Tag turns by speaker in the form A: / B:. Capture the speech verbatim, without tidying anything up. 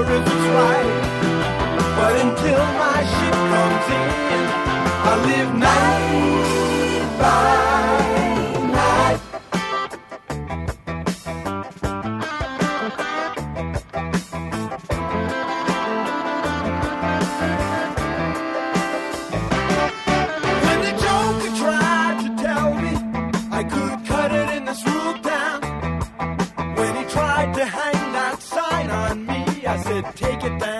A: if it's right. But until my ship comes in, I live night by night. When the Joker tried to tell me I could cut it in this rude town, when he tried to hang that sign on me, I said, take it down.